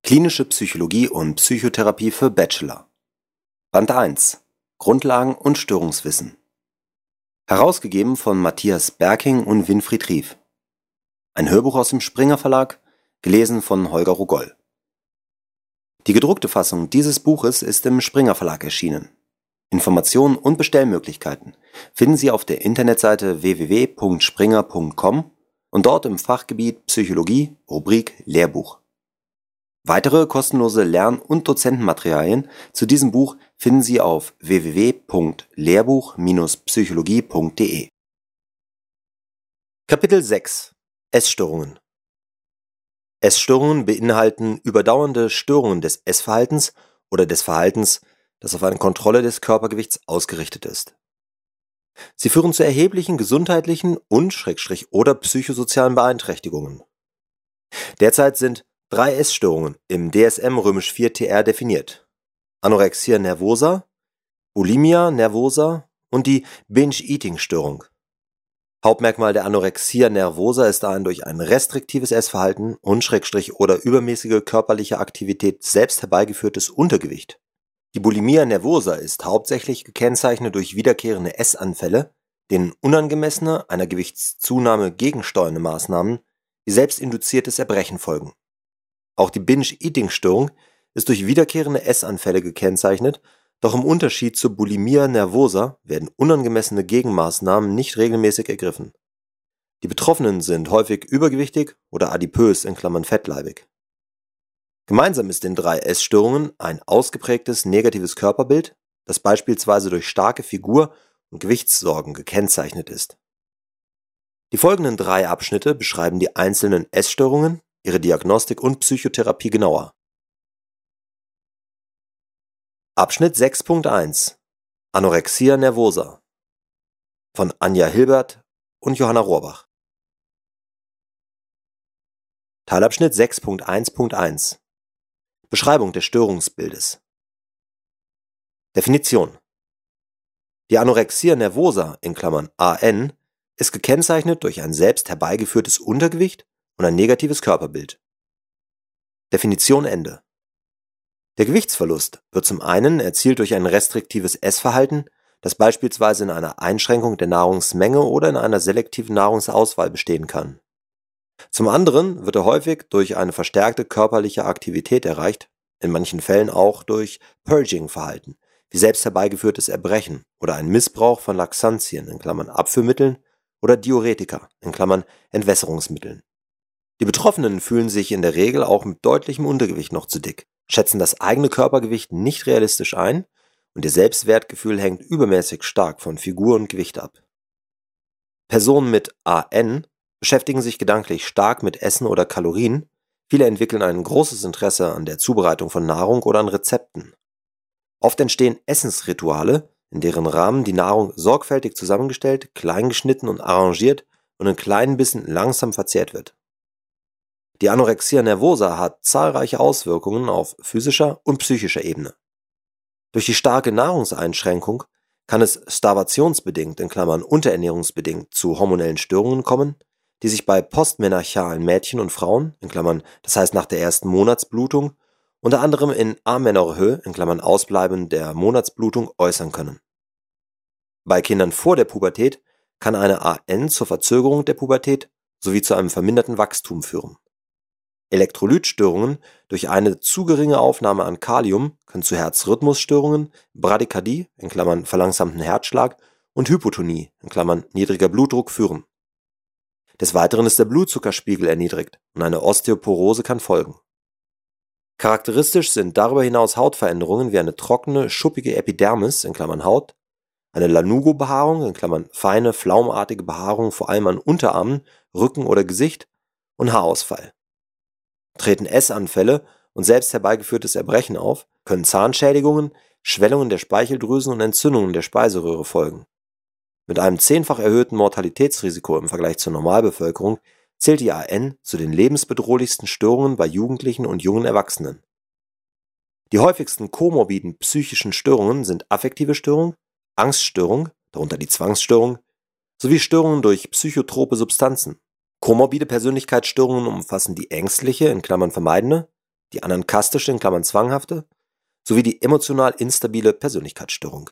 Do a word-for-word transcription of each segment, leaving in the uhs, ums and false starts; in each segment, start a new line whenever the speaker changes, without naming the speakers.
Klinische Psychologie und Psychotherapie für Bachelor. Band eins. Grundlagen und Störungswissen. Herausgegeben von Matthias Berking und Winfried Rief. Ein Hörbuch aus dem Springer Verlag, gelesen von Holger Rogoll. Die gedruckte Fassung dieses Buches ist im Springer Verlag erschienen. Informationen und Bestellmöglichkeiten finden Sie auf der Internetseite w w w punkt springer punkt com und dort im Fachgebiet Psychologie, Rubrik Lehrbuch. Weitere kostenlose Lern- und Dozentenmaterialien zu diesem Buch finden Sie auf w w w punkt lehrbuch Bindestrich psychologie punkt d e. Kapitel sechs. Essstörungen. Essstörungen beinhalten überdauernde Störungen des Essverhaltens oder des Verhaltens, das auf eine Kontrolle des Körpergewichts ausgerichtet ist. Sie führen zu erheblichen gesundheitlichen und Schrägstrich oder psychosozialen Beeinträchtigungen. Derzeit sind drei Essstörungen im D S M vier T R definiert: Anorexia nervosa, Bulimia nervosa und die Binge-Eating-Störung. Hauptmerkmal der Anorexia nervosa ist ein durch ein restriktives Essverhalten und Schrägstrich oder übermäßige körperliche Aktivität selbst herbeigeführtes Untergewicht. Die Bulimia nervosa ist hauptsächlich gekennzeichnet durch wiederkehrende Essanfälle, denen unangemessene, einer Gewichtszunahme gegensteuernde Maßnahmen wie selbstinduziertes Erbrechen folgen. Auch die Binge-Eating-Störung ist durch wiederkehrende Essanfälle gekennzeichnet, doch im Unterschied zur Bulimia nervosa werden unangemessene Gegenmaßnahmen nicht regelmäßig ergriffen. Die Betroffenen sind häufig übergewichtig oder adipös in Klammern fettleibig. Gemeinsam ist den drei Essstörungen ein ausgeprägtes negatives Körperbild, das beispielsweise durch starke Figur- und Gewichtssorgen gekennzeichnet ist. Die folgenden drei Abschnitte beschreiben die einzelnen Essstörungen, ihre Diagnostik und Psychotherapie genauer. Abschnitt sechs Punkt eins. Anorexia nervosa von Anja Hilbert und Johanna Rohrbach. Teilabschnitt sechs Punkt eins Punkt eins. Beschreibung des Störungsbildes. Definition. Die Anorexia nervosa in Klammern A N ist gekennzeichnet durch ein selbst herbeigeführtes Untergewicht und ein negatives Körperbild. Definition Ende. Der Gewichtsverlust wird zum einen erzielt durch ein restriktives Essverhalten, das beispielsweise in einer Einschränkung der Nahrungsmenge oder in einer selektiven Nahrungsauswahl bestehen kann. Zum anderen wird er häufig durch eine verstärkte körperliche Aktivität erreicht, in manchen Fällen auch durch Purging-Verhalten, wie selbst herbeigeführtes Erbrechen oder ein Missbrauch von Laxantien in Klammern Abführmitteln oder Diuretika in Klammern Entwässerungsmitteln. Die Betroffenen fühlen sich in der Regel auch mit deutlichem Untergewicht noch zu dick, schätzen das eigene Körpergewicht nicht realistisch ein und ihr Selbstwertgefühl hängt übermäßig stark von Figur und Gewicht ab. Personen mit A N beschäftigen sich gedanklich stark mit Essen oder Kalorien, viele entwickeln ein großes Interesse an der Zubereitung von Nahrung oder an Rezepten. Oft entstehen Essensrituale, in deren Rahmen die Nahrung sorgfältig zusammengestellt, klein geschnitten und arrangiert und in kleinen Bissen langsam verzehrt wird. Die Anorexia nervosa hat zahlreiche Auswirkungen auf physischer und psychischer Ebene. Durch die starke Nahrungseinschränkung kann es starvationsbedingt in Klammern unterernährungsbedingt zu hormonellen Störungen kommen, die sich bei postmenarchalen Mädchen und Frauen in Klammern, das heißt nach der ersten Monatsblutung, unter anderem in Amenorrhoe in Klammern Ausbleiben der Monatsblutung äußern können. Bei Kindern vor der Pubertät kann eine A N zur Verzögerung der Pubertät sowie zu einem verminderten Wachstum führen. Elektrolytstörungen durch eine zu geringe Aufnahme an Kalium können zu Herzrhythmusstörungen, Bradykardie in Klammern verlangsamten Herzschlag und Hypotonie in Klammern niedriger Blutdruck führen. Des Weiteren ist der Blutzuckerspiegel erniedrigt und eine Osteoporose kann folgen. Charakteristisch sind darüber hinaus Hautveränderungen wie eine trockene, schuppige Epidermis in Klammern Haut, eine Lanugo-Behaarung in Klammern feine, flaumartige Behaarung vor allem an Unterarmen, Rücken oder Gesicht und Haarausfall. Treten Essanfälle und selbst herbeigeführtes Erbrechen auf, können Zahnschädigungen, Schwellungen der Speicheldrüsen und Entzündungen der Speiseröhre folgen. Mit einem zehnfach erhöhten Mortalitätsrisiko im Vergleich zur Normalbevölkerung zählt die A N zu den lebensbedrohlichsten Störungen bei Jugendlichen und jungen Erwachsenen. Die häufigsten komorbiden psychischen Störungen sind affektive Störung, Angststörung, darunter die Zwangsstörung, sowie Störungen durch psychotrope Substanzen. Komorbide Persönlichkeitsstörungen umfassen die ängstliche in Klammern vermeidende, die anankastische in Klammern zwanghafte sowie die emotional instabile Persönlichkeitsstörung.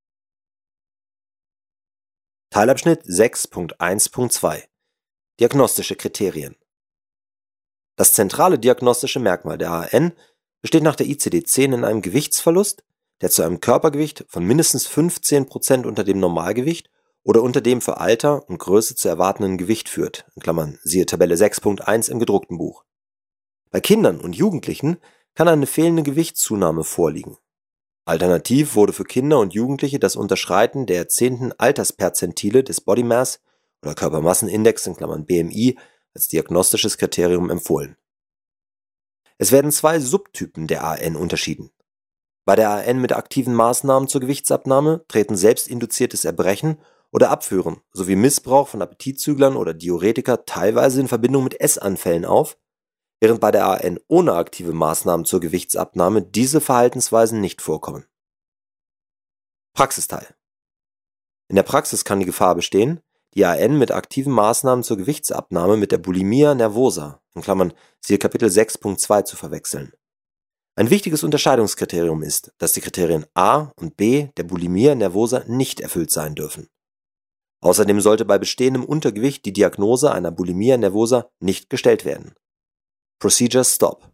Teilabschnitt sechs Punkt eins Punkt zwei Diagnostische Kriterien. Das zentrale diagnostische Merkmal der A N besteht nach der I C D zehn in einem Gewichtsverlust, der zu einem Körpergewicht von mindestens fünfzehn Prozent unter dem Normalgewicht oder unter dem für Alter und Größe zu erwartenden Gewicht führt, in Klammern siehe Tabelle sechs Punkt eins im gedruckten Buch. Bei Kindern und Jugendlichen kann eine fehlende Gewichtszunahme vorliegen. Alternativ wurde für Kinder und Jugendliche das Unterschreiten der zehnten Altersperzentile des Body Mass oder Körpermassenindex in Klammern B M I als diagnostisches Kriterium empfohlen. Es werden zwei Subtypen der A N unterschieden. Bei der A N mit aktiven Maßnahmen zur Gewichtsabnahme treten selbstinduziertes Erbrechen oder Abführen sowie Missbrauch von Appetitzüglern oder Diuretika teilweise in Verbindung mit Essanfällen auf, während bei der A N ohne aktive Maßnahmen zur Gewichtsabnahme diese Verhaltensweisen nicht vorkommen. Praxisteil. In der Praxis kann die Gefahr bestehen, die A N mit aktiven Maßnahmen zur Gewichtsabnahme mit der Bulimia nervosa, in Klammern siehe Kapitel sechs Punkt zwei, zu verwechseln. Ein wichtiges Unterscheidungskriterium ist, dass die Kriterien A und B der Bulimia nervosa nicht erfüllt sein dürfen. Außerdem sollte bei bestehendem Untergewicht die Diagnose einer Bulimia nervosa nicht gestellt werden. Procedure Stop.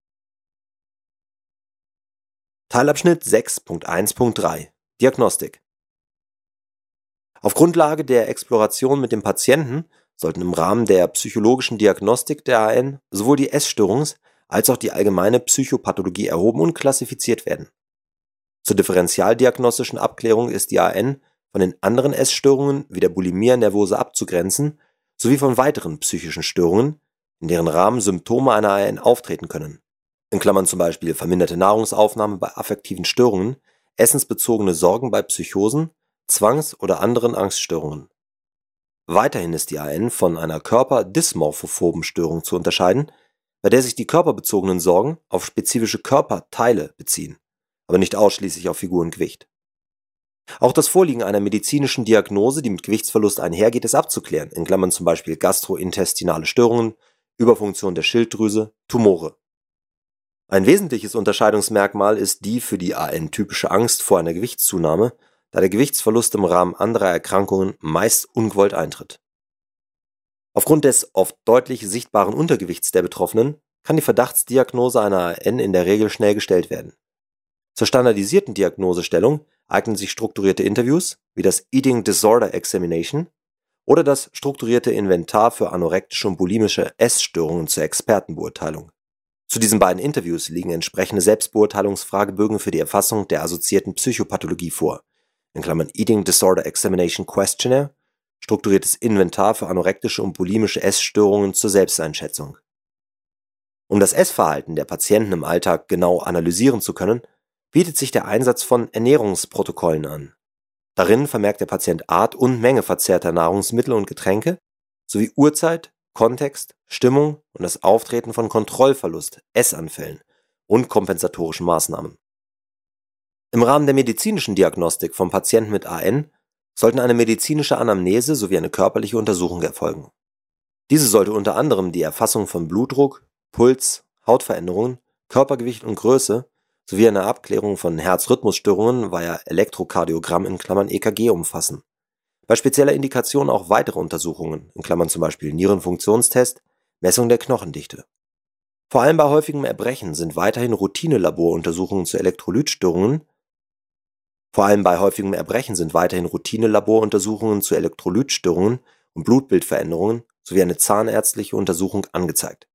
Teilabschnitt sechs Punkt eins Punkt drei Diagnostik. Auf Grundlage der Exploration mit dem Patienten sollten im Rahmen der psychologischen Diagnostik der A N sowohl die Essstörungs- als auch die allgemeine Psychopathologie erhoben und klassifiziert werden. Zur differentialdiagnostischen Abklärung ist die A N von den anderen Essstörungen wie der Bulimia nervosa abzugrenzen, sowie von weiteren psychischen Störungen, in deren Rahmen Symptome einer A N auftreten können, in Klammern zum Beispiel verminderte Nahrungsaufnahme bei affektiven Störungen, essensbezogene Sorgen bei Psychosen, Zwangs- oder anderen Angststörungen. Weiterhin ist die A N von einer körperdysmorphophoben Störung zu unterscheiden, bei der sich die körperbezogenen Sorgen auf spezifische Körperteile beziehen, aber nicht ausschließlich auf Figur und Gewicht. Auch das Vorliegen einer medizinischen Diagnose, die mit Gewichtsverlust einhergeht, ist abzuklären, in Klammern zum Beispiel gastrointestinale Störungen, Überfunktion der Schilddrüse, Tumore. Ein wesentliches Unterscheidungsmerkmal ist die für die A N typische Angst vor einer Gewichtszunahme, da der Gewichtsverlust im Rahmen anderer Erkrankungen meist ungewollt eintritt. Aufgrund des oft deutlich sichtbaren Untergewichts der Betroffenen kann die Verdachtsdiagnose einer A N in der Regel schnell gestellt werden. Zur standardisierten Diagnosestellung eignen sich strukturierte Interviews wie das Eating Disorder Examination oder das strukturierte Inventar für anorektische und bulimische Essstörungen zur Expertenbeurteilung. Zu diesen beiden Interviews liegen entsprechende Selbstbeurteilungsfragebögen für die Erfassung der assoziierten Psychopathologie vor, in Klammern Eating Disorder Examination Questionnaire, strukturiertes Inventar für anorektische und bulimische Essstörungen zur Selbsteinschätzung. Um das Essverhalten der Patienten im Alltag genau analysieren zu können, bietet sich der Einsatz von Ernährungsprotokollen an. Darin vermerkt der Patient Art und Menge verzehrter Nahrungsmittel und Getränke sowie Uhrzeit, Kontext, Stimmung und das Auftreten von Kontrollverlust, Essanfällen und kompensatorischen Maßnahmen. Im Rahmen der medizinischen Diagnostik von Patienten mit A N sollten eine medizinische Anamnese sowie eine körperliche Untersuchung erfolgen. Diese sollte unter anderem die Erfassung von Blutdruck, Puls, Hautveränderungen, Körpergewicht und Größe sowie eine Abklärung von Herzrhythmusstörungen via Elektrokardiogramm in Klammern E K G umfassen. Bei spezieller Indikation auch weitere Untersuchungen, in Klammern zum Beispiel Nierenfunktionstest, Messung der Knochendichte. Vor allem bei häufigem Erbrechen sind weiterhin Routine-Laboruntersuchungen zu Elektrolytstörungen Vor allem bei häufigem Erbrechen sind weiterhin Routine-Laboruntersuchungen zu Elektrolytstörungen und Blutbildveränderungen sowie eine zahnärztliche Untersuchung angezeigt.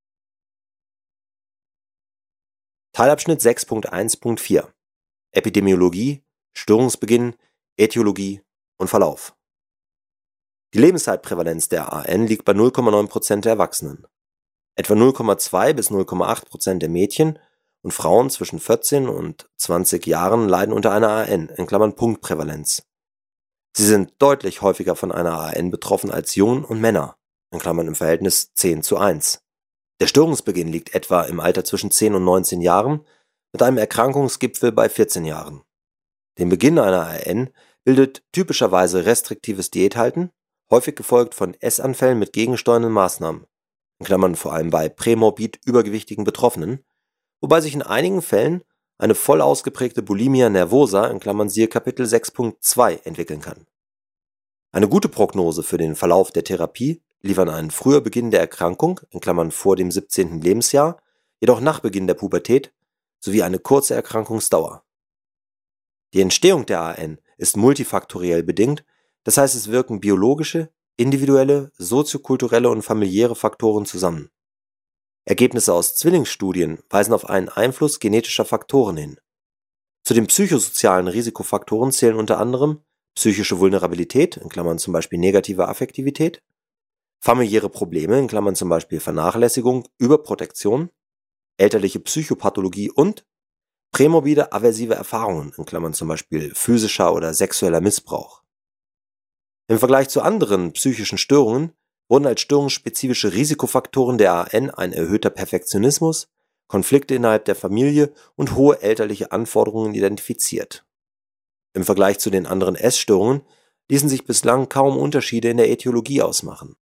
Teilabschnitt sechs Punkt eins Punkt vier Epidemiologie, Störungsbeginn, Ätiologie und Verlauf. Die Lebenszeitprävalenz der A N liegt bei null Komma neun Prozent der Erwachsenen. Etwa null Komma zwei bis null Komma acht Prozent der Mädchen und Frauen zwischen vierzehn und zwanzig Jahren leiden unter einer A N, in Klammern Punktprävalenz. Sie sind deutlich häufiger von einer A N betroffen als Jungen und Männer, in Klammern im Verhältnis zehn zu eins. Der Störungsbeginn liegt etwa im Alter zwischen zehn und neunzehn Jahren, mit einem Erkrankungsgipfel bei vierzehn Jahren. Den Beginn einer A N bildet typischerweise restriktives Diäthalten, häufig gefolgt von Essanfällen mit gegensteuernden Maßnahmen, in Klammern vor allem bei prämorbid übergewichtigen Betroffenen, wobei sich in einigen Fällen eine voll ausgeprägte Bulimia nervosa in Klammern siehe Kapitel sechs Punkt zwei entwickeln kann. Eine gute Prognose für den Verlauf der Therapie liefern einen früher Beginn der Erkrankung in Klammern vor dem siebzehnten Lebensjahr, jedoch nach Beginn der Pubertät, sowie eine kurze Erkrankungsdauer. Die Entstehung der A N ist multifaktoriell bedingt, das heißt es wirken biologische, individuelle, soziokulturelle und familiäre Faktoren zusammen. Ergebnisse aus Zwillingsstudien weisen auf einen Einfluss genetischer Faktoren hin. Zu den psychosozialen Risikofaktoren zählen unter anderem psychische Vulnerabilität in Klammern zum Beispiel negative Affektivität, familiäre Probleme in Klammern zum Beispiel Vernachlässigung, Überprotektion, elterliche Psychopathologie und prämorbide aversive Erfahrungen in Klammern zum Beispiel physischer oder sexueller Missbrauch. Im Vergleich zu anderen psychischen Störungen wurden als störungsspezifische Risikofaktoren der A N ein erhöhter Perfektionismus, Konflikte innerhalb der Familie und hohe elterliche Anforderungen identifiziert. Im Vergleich zu den anderen Essstörungen ließen sich bislang kaum Unterschiede in der Ätiologie ausmachen.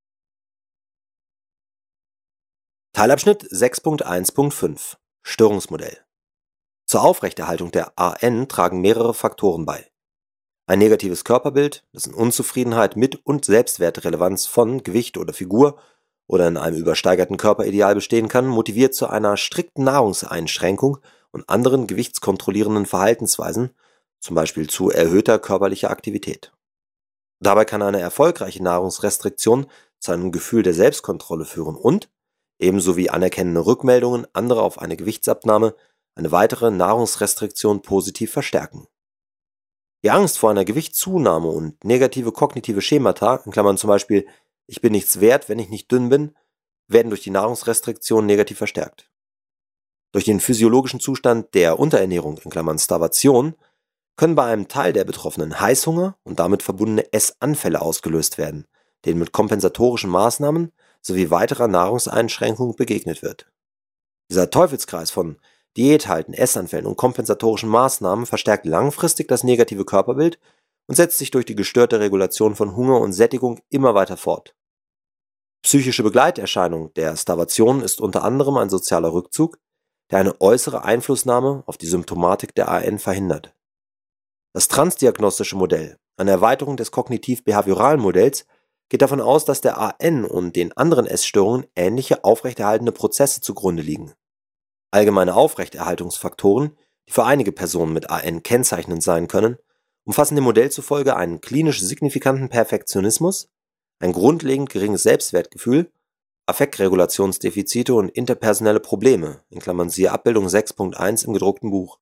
Teilabschnitt sechs Punkt eins Punkt fünf Störungsmodell. Zur Aufrechterhaltung der A N tragen mehrere Faktoren bei. Ein negatives Körperbild, das in Unzufriedenheit mit und Selbstwertrelevanz von Gewicht oder Figur oder in einem übersteigerten Körperideal bestehen kann, motiviert zu einer strikten Nahrungseinschränkung und anderen gewichtskontrollierenden Verhaltensweisen, zum Beispiel zu erhöhter körperlicher Aktivität. Dabei kann eine erfolgreiche Nahrungsrestriktion zu einem Gefühl der Selbstkontrolle führen und, ebenso wie anerkennende Rückmeldungen anderer auf eine Gewichtsabnahme, eine weitere Nahrungsrestriktion positiv verstärken. Die Angst vor einer Gewichtszunahme und negative kognitive Schemata, in Klammern zum Beispiel ich bin nichts wert, wenn ich nicht dünn bin, werden durch die Nahrungsrestriktion negativ verstärkt. Durch den physiologischen Zustand der Unterernährung, in Klammern Starvation, können bei einem Teil der Betroffenen Heißhunger und damit verbundene Essanfälle ausgelöst werden, denen mit kompensatorischen Maßnahmen sowie weiterer Nahrungseinschränkung begegnet wird. Dieser Teufelskreis von Diäthalten, Essanfällen und kompensatorischen Maßnahmen verstärkt langfristig das negative Körperbild und setzt sich durch die gestörte Regulation von Hunger und Sättigung immer weiter fort. Psychische Begleiterscheinung der Starvation ist unter anderem ein sozialer Rückzug, der eine äußere Einflussnahme auf die Symptomatik der A N verhindert. Das transdiagnostische Modell, eine Erweiterung des kognitiv-behavioralen Modells, geht davon aus, dass der A N und den anderen Essstörungen ähnliche aufrechterhaltende Prozesse zugrunde liegen. Allgemeine Aufrechterhaltungsfaktoren, die für einige Personen mit A N kennzeichnend sein können, umfassen dem Modell zufolge einen klinisch signifikanten Perfektionismus, ein grundlegend geringes Selbstwertgefühl, Affektregulationsdefizite und interpersonelle Probleme, in Klammern siehe Abbildung sechs Punkt eins im gedruckten Buch.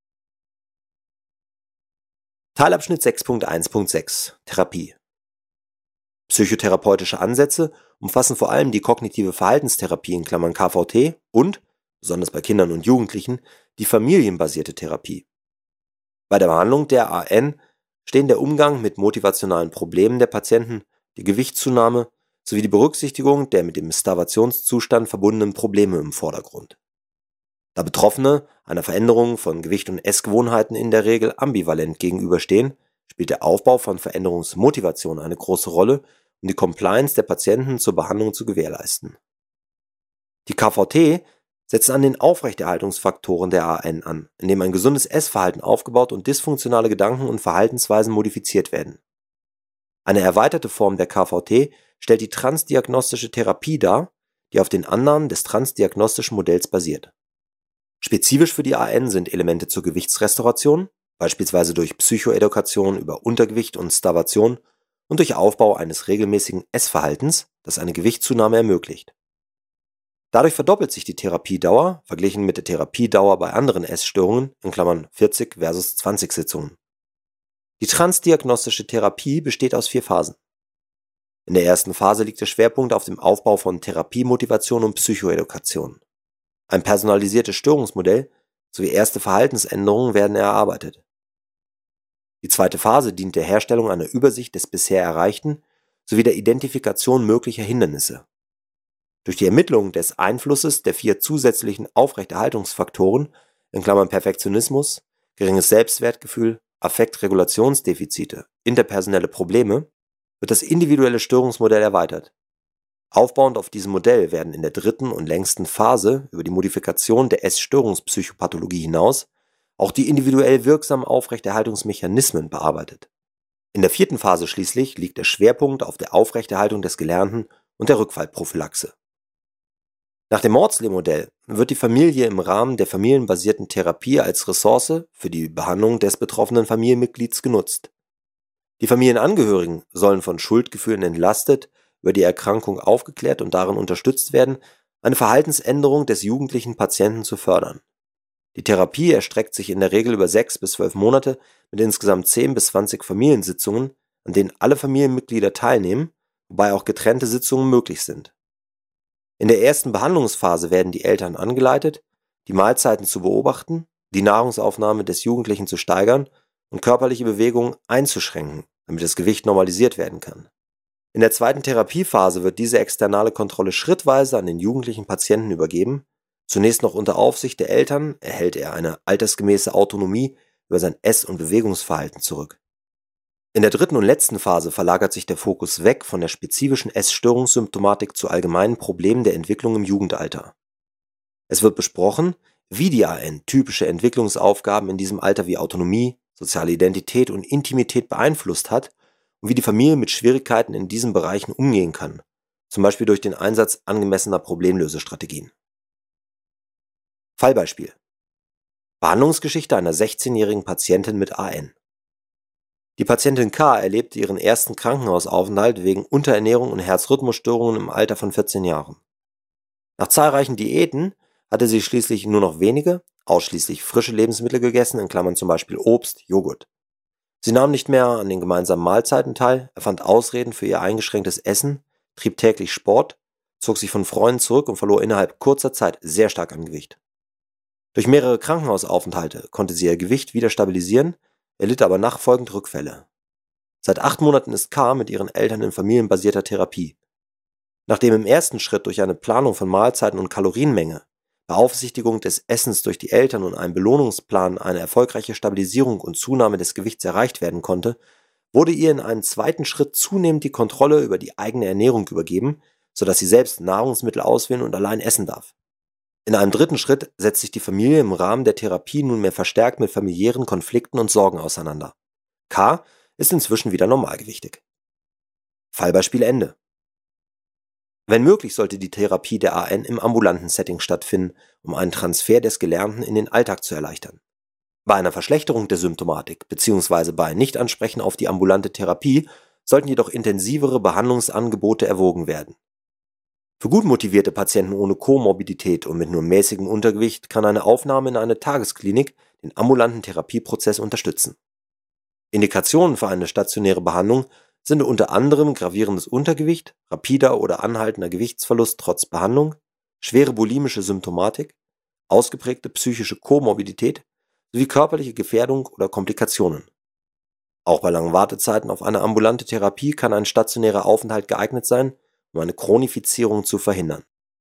Teilabschnitt sechs Punkt eins Punkt sechs Therapie. Psychotherapeutische Ansätze umfassen vor allem die kognitive Verhaltenstherapie in Klammern K V T und, besonders bei Kindern und Jugendlichen, die familienbasierte Therapie. Bei der Behandlung der A N stehen der Umgang mit motivationalen Problemen der Patienten, die Gewichtszunahme sowie die Berücksichtigung der mit dem Starvationszustand verbundenen Probleme im Vordergrund. Da Betroffene einer Veränderung von Gewicht und Essgewohnheiten in der Regel ambivalent gegenüberstehen, spielt der Aufbau von Veränderungsmotivation eine große Rolle, um die Compliance der Patienten zur Behandlung zu gewährleisten. Die K V T setzt an den Aufrechterhaltungsfaktoren der A N an, indem ein gesundes Essverhalten aufgebaut und dysfunktionale Gedanken und Verhaltensweisen modifiziert werden. Eine erweiterte Form der K V T stellt die transdiagnostische Therapie dar, die auf den Annahmen des transdiagnostischen Modells basiert. Spezifisch für die A N sind Elemente zur Gewichtsrestauration, beispielsweise durch Psychoedukation über Untergewicht und Starvation und durch Aufbau eines regelmäßigen Essverhaltens, das eine Gewichtszunahme ermöglicht. Dadurch verdoppelt sich die Therapiedauer, verglichen mit der Therapiedauer bei anderen Essstörungen, in Klammern vierzig versus zwanzig Sitzungen. Die transdiagnostische Therapie besteht aus vier Phasen. In der ersten Phase liegt der Schwerpunkt auf dem Aufbau von Therapiemotivation und Psychoedukation. Ein personalisiertes Störungsmodell sowie erste Verhaltensänderungen werden erarbeitet. Die zweite Phase dient der Herstellung einer Übersicht des bisher Erreichten sowie der Identifikation möglicher Hindernisse. Durch die Ermittlung des Einflusses der vier zusätzlichen Aufrechterhaltungsfaktoren, in Klammern Perfektionismus, geringes Selbstwertgefühl, Affektregulationsdefizite, interpersonelle Probleme, wird das individuelle Störungsmodell erweitert. Aufbauend auf diesem Modell werden in der dritten und längsten Phase über die Modifikation der Essstörungspsychopathologie hinaus auch die individuell wirksamen Aufrechterhaltungsmechanismen bearbeitet. In der vierten Phase schließlich liegt der Schwerpunkt auf der Aufrechterhaltung des Gelernten und der Rückfallprophylaxe. Nach dem Maudsley-Modell wird die Familie im Rahmen der familienbasierten Therapie als Ressource für die Behandlung des betroffenen Familienmitglieds genutzt. Die Familienangehörigen sollen von Schuldgefühlen entlastet, über die Erkrankung aufgeklärt und darin unterstützt werden, eine Verhaltensänderung des jugendlichen Patienten zu fördern. Die Therapie erstreckt sich in der Regel über sechs bis zwölf Monate mit insgesamt zehn bis zwanzig Familiensitzungen, an denen alle Familienmitglieder teilnehmen, wobei auch getrennte Sitzungen möglich sind. In der ersten Behandlungsphase werden die Eltern angeleitet, die Mahlzeiten zu beobachten, die Nahrungsaufnahme des Jugendlichen zu steigern und körperliche Bewegungen einzuschränken, damit das Gewicht normalisiert werden kann. In der zweiten Therapiephase wird diese externe Kontrolle schrittweise an den jugendlichen Patienten übergeben. Zunächst noch unter Aufsicht der Eltern erhält er eine altersgemäße Autonomie über sein Ess- und Bewegungsverhalten zurück. In der dritten und letzten Phase verlagert sich der Fokus weg von der spezifischen Essstörungssymptomatik zu allgemeinen Problemen der Entwicklung im Jugendalter. Es wird besprochen, wie die A N typische Entwicklungsaufgaben in diesem Alter wie Autonomie, soziale Identität und Intimität beeinflusst hat und wie die Familie mit Schwierigkeiten in diesen Bereichen umgehen kann, zum Beispiel durch den Einsatz angemessener Problemlösestrategien. Fallbeispiel: Behandlungsgeschichte einer sechzehnjährigen Patientin mit A N. Die Patientin K. erlebte ihren ersten Krankenhausaufenthalt wegen Unterernährung und Herzrhythmusstörungen im Alter von vierzehn Jahren. Nach zahlreichen Diäten hatte sie schließlich nur noch wenige, ausschließlich frische Lebensmittel gegessen, in Klammern zum Beispiel Obst, Joghurt. Sie nahm nicht mehr an den gemeinsamen Mahlzeiten teil, erfand Ausreden für ihr eingeschränktes Essen, trieb täglich Sport, zog sich von Freunden zurück und verlor innerhalb kurzer Zeit sehr stark an Gewicht. Durch mehrere Krankenhausaufenthalte konnte sie ihr Gewicht wieder stabilisieren, erlitt aber nachfolgend Rückfälle. Seit acht Monaten ist K. mit ihren Eltern in familienbasierter Therapie. Nachdem im ersten Schritt durch eine Planung von Mahlzeiten und Kalorienmenge, Beaufsichtigung des Essens durch die Eltern und einem Belohnungsplan eine erfolgreiche Stabilisierung und Zunahme des Gewichts erreicht werden konnte, wurde ihr in einem zweiten Schritt zunehmend die Kontrolle über die eigene Ernährung übergeben, sodass sie selbst Nahrungsmittel auswählen und allein essen darf. In einem dritten Schritt setzt sich die Familie im Rahmen der Therapie nunmehr verstärkt mit familiären Konflikten und Sorgen auseinander. K. ist inzwischen wieder normalgewichtig. Fallbeispiel Ende. Wenn möglich, sollte die Therapie der A N im ambulanten Setting stattfinden, um einen Transfer des Gelernten in den Alltag zu erleichtern. Bei einer Verschlechterung der Symptomatik bzw. bei Nichtansprechen auf die ambulante Therapie sollten jedoch intensivere Behandlungsangebote erwogen werden. Für gut motivierte Patienten ohne Komorbidität und mit nur mäßigem Untergewicht kann eine Aufnahme in eine Tagesklinik den ambulanten Therapieprozess unterstützen. Indikationen für eine stationäre Behandlung sind unter anderem gravierendes Untergewicht, rapider oder anhaltender Gewichtsverlust trotz Behandlung, schwere bulimische Symptomatik, ausgeprägte psychische Komorbidität sowie körperliche Gefährdung oder Komplikationen. Auch bei langen Wartezeiten auf eine ambulante Therapie kann ein stationärer Aufenthalt geeignet sein, um eine Chronifizierung zu verhindern.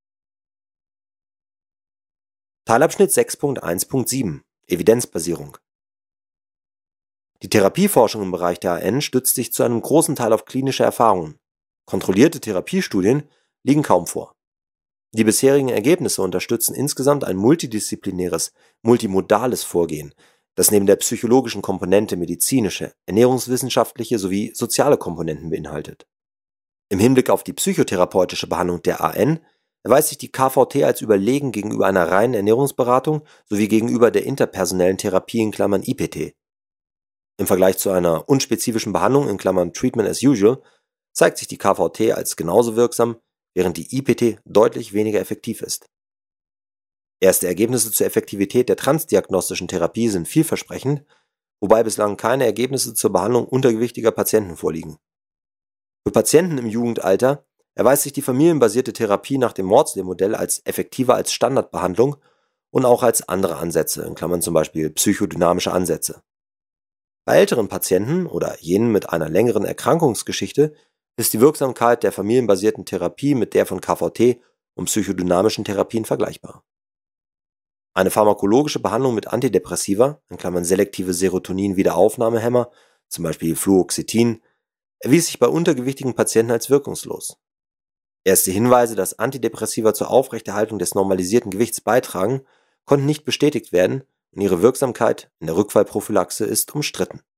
Teilabschnitt sechs Punkt eins Punkt sieben Evidenzbasierung. Die Therapieforschung im Bereich der A N stützt sich zu einem großen Teil auf klinische Erfahrungen. Kontrollierte Therapiestudien liegen kaum vor. Die bisherigen Ergebnisse unterstützen insgesamt ein multidisziplinäres, multimodales Vorgehen, das neben der psychologischen Komponente medizinische, ernährungswissenschaftliche sowie soziale Komponenten beinhaltet. Im Hinblick auf die psychotherapeutische Behandlung der A N erweist sich die K V T als überlegen gegenüber einer reinen Ernährungsberatung sowie gegenüber der interpersonellen Therapie in Klammern I P T. Im Vergleich zu einer unspezifischen Behandlung in Klammern Treatment as usual zeigt sich die K V T als genauso wirksam, während die I P T deutlich weniger effektiv ist. Erste Ergebnisse zur Effektivität der transdiagnostischen Therapie sind vielversprechend, wobei bislang keine Ergebnisse zur Behandlung untergewichtiger Patienten vorliegen. Für Patienten im Jugendalter erweist sich die familienbasierte Therapie nach dem Maudsley-Modell als effektiver als Standardbehandlung und auch als andere Ansätze, in Klammern zum Beispiel psychodynamische Ansätze. Bei älteren Patienten oder jenen mit einer längeren Erkrankungsgeschichte ist die Wirksamkeit der familienbasierten Therapie mit der von K V T und psychodynamischen Therapien vergleichbar. Eine pharmakologische Behandlung mit Antidepressiva, in Klammern selektive Serotonin-Wiederaufnahmehämmer, zum Beispiel Fluoxetin, erwies sich bei untergewichtigen Patienten als wirkungslos. Erste Hinweise, dass Antidepressiva zur Aufrechterhaltung des normalisierten Gewichts beitragen, konnten nicht bestätigt werden und ihre Wirksamkeit in der Rückfallprophylaxe ist umstritten.